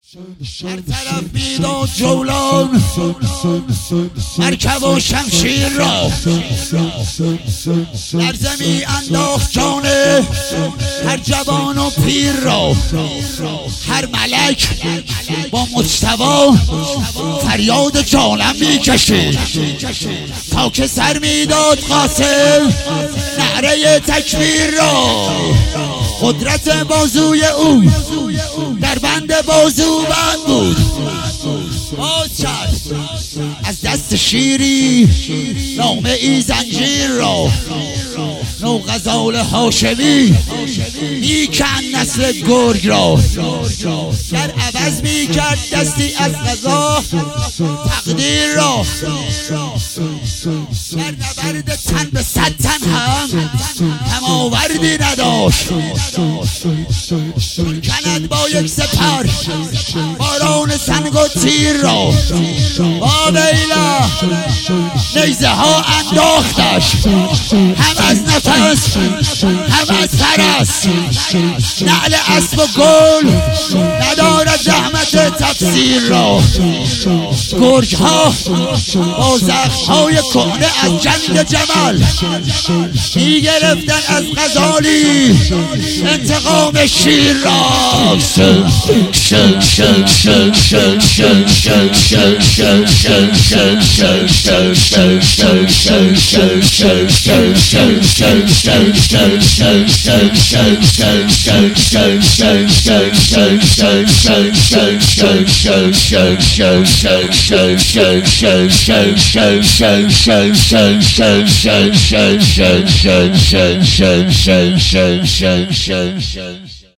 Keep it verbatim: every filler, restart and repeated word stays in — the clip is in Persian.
هر طرف میداد جولان مرکب و شمشیر را در زمین انداخت جان هر جوان و پیر را. هر ملک با مجتبی فریاد جانم میکشید تا که سر میداد قاسم نعره تکبیر را. قدرت بازوی او در بند بازو بند بود، باز کرد از دست شیری نامه ای زنجیر را. نو غزال هاشمی میکن نسل گرگ را، در عوض میکرد دستی از قضا تقدیر را. در نبرد تن به صد تن هم هم آوردی نداشت، کند با یک سپر باران سنگ و تیر را. با ویلا نیزه ها انداختش، هم از نفس هم از فرس. نعل اسب و گل ندارد زحمت تفسیر را. گرگ ها با زخم های کهنه از جنگ جمل می گرفتن از غزالی انتقام شیر را. Shun, shun, shun, shun, shun, shun, shun, shun.